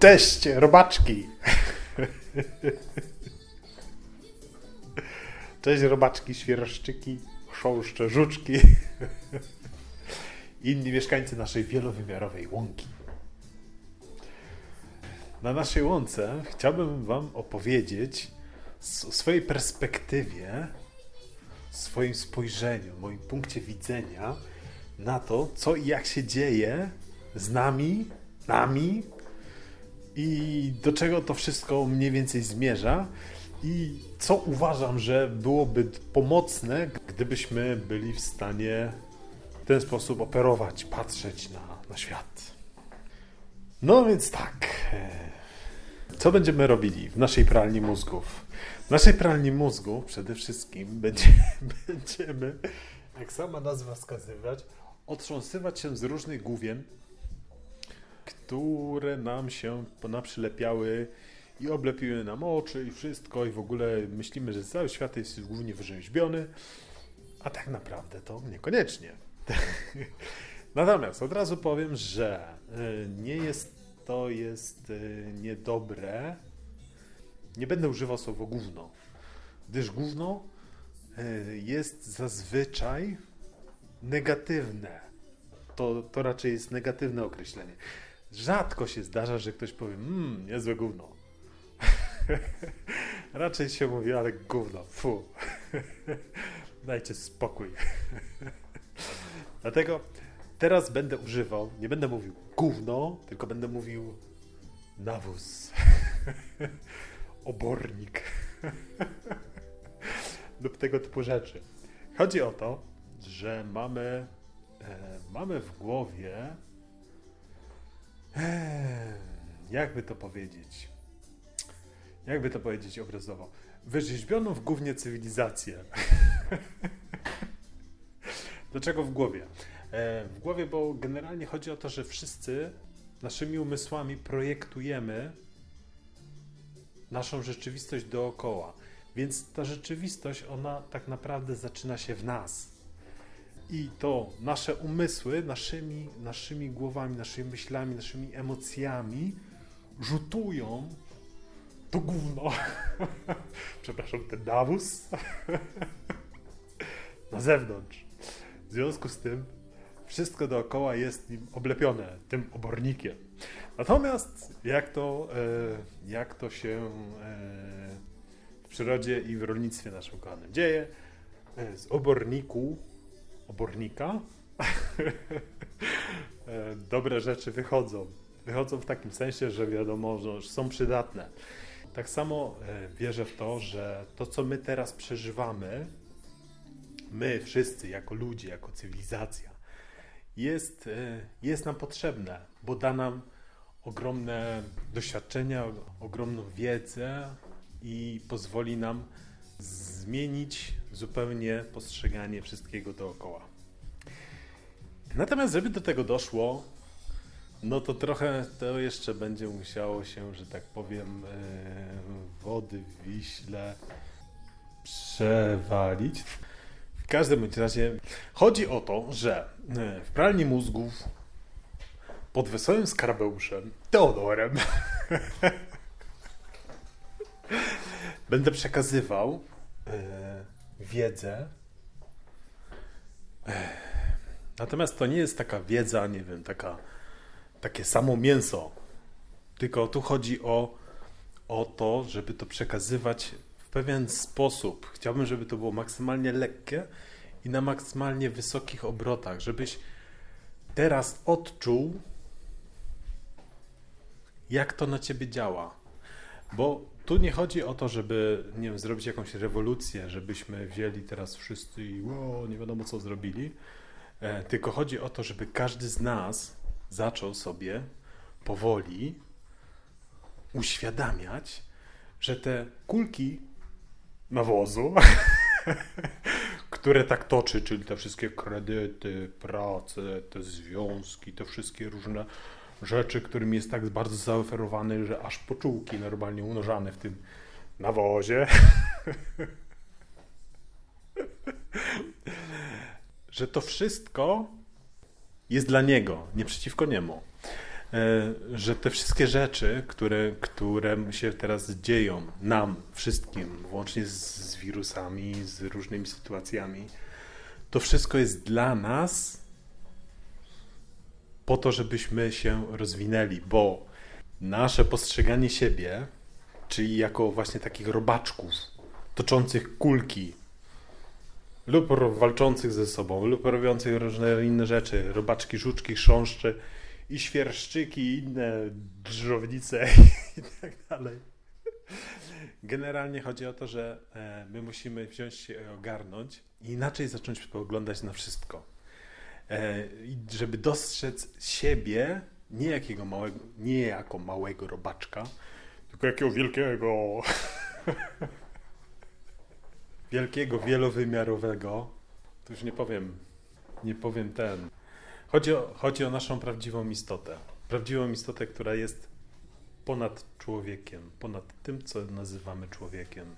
Cześć, robaczki! Cześć, robaczki, świerszczyki, chrząszcze, żuczki. Inni mieszkańcy naszej wielowymiarowej łąki. Na naszej łące chciałbym wam opowiedzieć o swojej perspektywie, swoim spojrzeniu, moim punkcie widzenia na to, co i jak się dzieje z nami i do czego to wszystko mniej więcej zmierza i co uważam, że byłoby pomocne, gdybyśmy byli w stanie w ten sposób operować, patrzeć na świat. No więc tak, co będziemy robili w naszej pralni mózgów? W naszej pralni mózgów przede wszystkim będziemy, jak sama nazwa wskazywać, otrząsywać się z różnych główien, które nam się ponaprzylepiały i oblepiły nam oczy i wszystko i w ogóle myślimy, że cały świat jest głównie wyrzeźbiony, a tak naprawdę to niekoniecznie. Natomiast od razu powiem, że to jest niedobre. Nie będę używał słowa gówno, gdyż gówno jest zazwyczaj negatywne. To raczej jest negatywne określenie. Rzadko się zdarza, że ktoś powie, niezłe gówno. Raczej się mówi, ale gówno, fu. Dajcie spokój. Dlatego teraz będę używał, nie będę mówił gówno, tylko będę mówił nawóz. Obornik. Lub tego typu rzeczy. Chodzi o to, że mamy w głowie, jakby to powiedzieć obrazowo, wyrzeźbioną w gównie cywilizację. Dlaczego w głowie? W głowie, bo generalnie chodzi o to, że wszyscy naszymi umysłami projektujemy naszą rzeczywistość dookoła. Więc ta rzeczywistość, ona tak naprawdę zaczyna się w nas. I to nasze umysły, naszymi głowami, naszymi myślami, naszymi emocjami rzutują to gówno. Przepraszam, ten nawóz na zewnątrz. W związku z tym wszystko dookoła jest nim oblepione, tym obornikiem. Natomiast jak to się w przyrodzie i w rolnictwie naszym kochanym dzieje, z obornika dobre rzeczy wychodzą. Wychodzą w takim sensie, że wiadomo, że są przydatne. Tak samo wierzę w to, że to, co my teraz przeżywamy, my wszyscy jako ludzie, jako cywilizacja, jest nam potrzebne, bo da nam ogromne doświadczenia, ogromną wiedzę i pozwoli nam zmienić zupełnie postrzeganie wszystkiego dookoła. Natomiast żeby do tego doszło, no to trochę to jeszcze będzie musiało się, że tak powiem, wody w Wiśle przewalić. W każdym bądź razie chodzi o to, że w pralni mózgów pod wesołym skarabeuszem Teodorem będę przekazywał wiedzę. Natomiast to nie jest taka wiedza, nie wiem, takie samo mięso. Tylko tu chodzi o to, żeby to przekazywać w pewien sposób. Chciałbym, żeby to było maksymalnie lekkie i na maksymalnie wysokich obrotach, żebyś teraz odczuł, jak to na ciebie działa. Bo tu nie chodzi o to, żeby, nie wiem, zrobić jakąś rewolucję, żebyśmy wzięli teraz wszyscy i nie wiadomo co zrobili, tylko chodzi o to, żeby każdy z nas zaczął sobie powoli uświadamiać, że te kulki nawozu, które tak toczy, czyli te wszystkie kredyty, prace, te związki, te wszystkie różne rzeczy, którym jest tak bardzo zaoferowany, że aż poczułki normalnie unożane w tym nawozie, że to wszystko jest dla niego, nie przeciwko niemu. że te wszystkie rzeczy, które się teraz dzieją nam wszystkim, włącznie z wirusami, z różnymi sytuacjami, to wszystko jest dla nas po to, żebyśmy się rozwinęli, bo nasze postrzeganie siebie, czyli jako właśnie takich robaczków toczących kulki lub walczących ze sobą, lub robiących różne inne rzeczy, robaczki, żuczki, chrząszcze i świerszczyki i inne drżownice i tak dalej. Generalnie chodzi o to, że my musimy wziąć się i ogarnąć i inaczej zacząć spoglądać na wszystko. I żeby dostrzec siebie nie jako małego robaczka, tylko jakiego wielkiego, wielowymiarowego. To już nie powiem ten. Chodzi o naszą prawdziwą istotę. Prawdziwą istotę, która jest ponad człowiekiem, ponad tym, co nazywamy człowiekiem.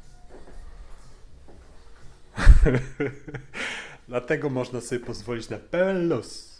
Dlatego można sobie pozwolić na pełen luz.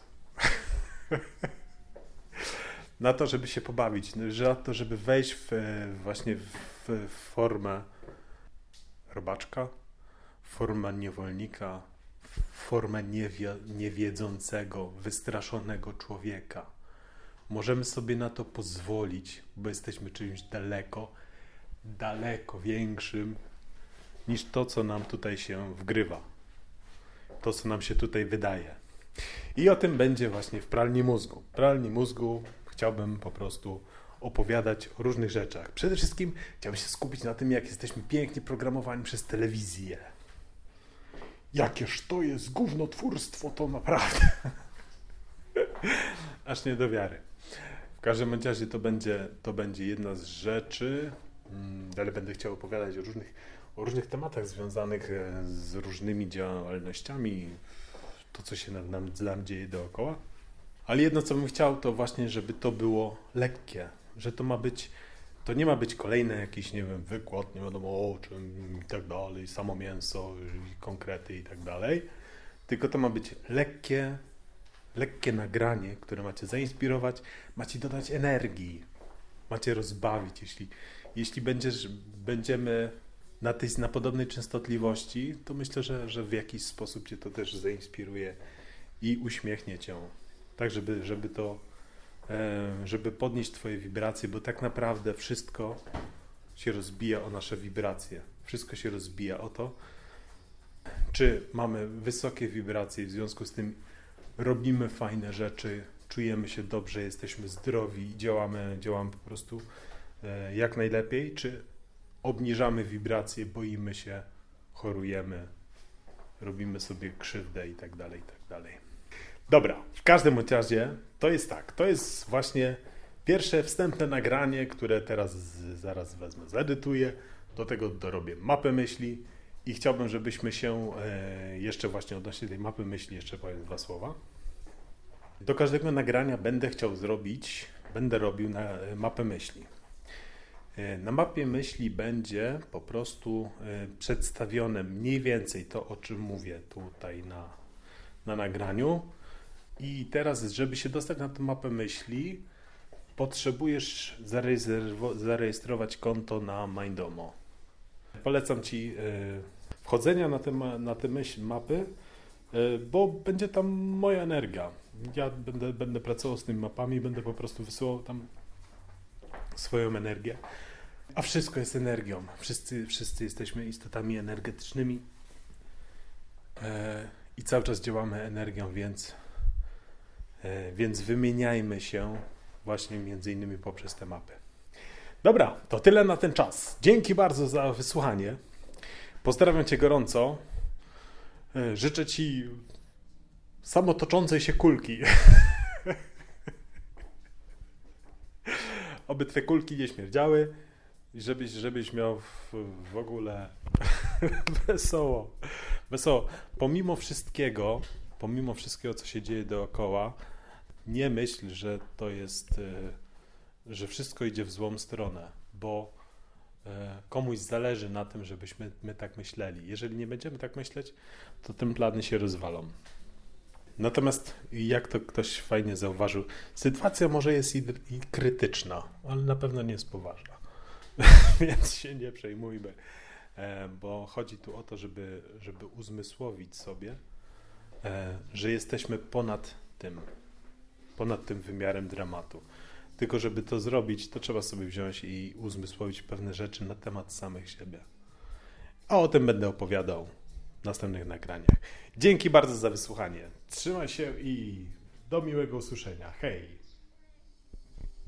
Na to, żeby się pobawić, na to, żeby wejść właśnie w formę robaczka, w formę niewolnika, w formę niewiedzącego, wystraszonego człowieka. Możemy sobie na to pozwolić, bo jesteśmy czymś daleko większym niż to, co nam tutaj się wgrywa. To, co nam się tutaj wydaje. I o tym będzie właśnie w Pralni Mózgu. W Pralni Mózgu chciałbym po prostu opowiadać o różnych rzeczach. Przede wszystkim chciałbym się skupić na tym, jak jesteśmy pięknie programowani przez telewizję. Jakież to jest gównotwórstwo, to naprawdę. Aż nie do wiary. W każdym razie to będzie jedna z rzeczy, ale będę chciał opowiadać o różnych tematach związanych z różnymi działalnościami, to, co się nam dzieje dookoła. Ale jedno, co bym chciał, to właśnie, żeby to było lekkie, że to nie ma być kolejny jakiś, nie wiem, wykład, nie wiadomo o czym i tak dalej, samo mięso, i konkrety i tak dalej, tylko to ma być lekkie nagranie, które macie zainspirować, macie dodać energii, macie rozbawić. Jeśli będziemy na podobnej częstotliwości, to myślę, że w jakiś sposób cię to też zainspiruje i uśmiechnie cię. Tak, żeby podnieść twoje wibracje, bo tak naprawdę wszystko się rozbija o nasze wibracje. Wszystko się rozbija o to, czy mamy wysokie wibracje, w związku z tym robimy fajne rzeczy, czujemy się dobrze, jesteśmy zdrowi, działamy po prostu jak najlepiej, czy obniżamy wibracje, boimy się, chorujemy, robimy sobie krzywdę i tak dalej, i tak dalej. Dobra, w każdym razie to jest tak, to jest właśnie pierwsze wstępne nagranie, które zaraz wezmę, zedytuję, do tego dorobię mapę myśli i chciałbym, żebyśmy się jeszcze właśnie odnośnie tej mapy myśli jeszcze powiem 2 słowa. Do każdego nagrania będę robił mapę myśli. Na mapie myśli będzie po prostu przedstawione mniej więcej to, o czym mówię tutaj na nagraniu. I teraz, żeby się dostać na tę mapę myśli, potrzebujesz zarejestrować konto na Mindomo. Polecam Ci wchodzenia na te mapy, bo będzie tam moja energia. Ja będę pracował z tymi mapami, będę po prostu wysyłał tam swoją energię. A wszystko jest energią. Wszyscy jesteśmy istotami energetycznymi i cały czas działamy energią, więc wymieniajmy się właśnie między innymi poprzez te mapy. Dobra, to tyle na ten czas. Dzięki bardzo za wysłuchanie. Pozdrawiam Cię gorąco. Życzę Ci samotoczącej się kulki. Oby Twe kulki nie śmierdziały i żebyś miał w ogóle wesoło. Pomimo wszystkiego, co się dzieje dookoła, nie myśl, że to jest, że wszystko idzie w złą stronę, bo komuś zależy na tym, żebyśmy my tak myśleli. Jeżeli nie będziemy tak myśleć, to te plany się rozwalą. Natomiast, jak to ktoś fajnie zauważył, sytuacja może jest i krytyczna, ale na pewno nie jest poważna. Więc się nie przejmujmy, bo chodzi tu o to, żeby uzmysłowić sobie, że jesteśmy ponad tym wymiarem dramatu. Tylko żeby to zrobić, to trzeba sobie wziąć i uzmysłowić pewne rzeczy na temat samych siebie. A o tym będę opowiadał w następnych nagraniach. Dzięki bardzo za wysłuchanie. Trzymaj się i do miłego usłyszenia. Hej!